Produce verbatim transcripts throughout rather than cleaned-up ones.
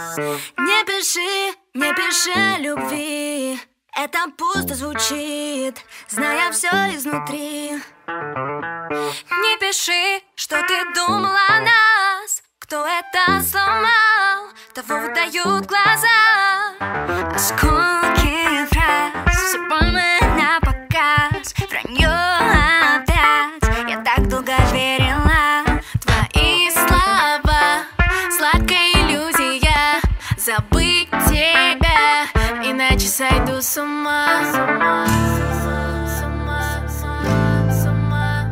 Не пиши, не пиши любви, это пусто звучит, зная все изнутри. Не пиши, что ты думала о нас, кто это сломал, того выдают глаза. Осколки фраз, все больно на показ, вранье опять, я так долго верила. Твои слова, сладкая иллюзия, забыть тебя, иначе сойду с ума. С ума, с ума, с ума.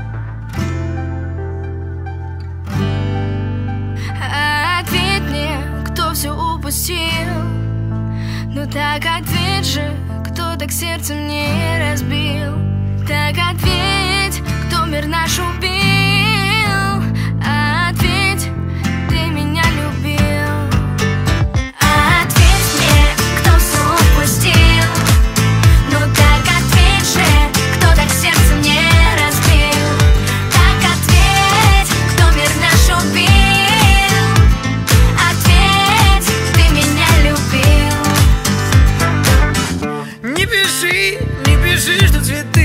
Ответь мне, кто все упустил. Ну так ответь же, кто так сердце мне разбил. Так ответь, кто мир наш убил. Ответь, ты меня любил. Ответь мне, кто все упустил. Ну так ответь же, кто так сердце мне разбил. Так ответь, кто мир наш убил. Ответь, ты меня любил. Не пиши, не пиши, что цветы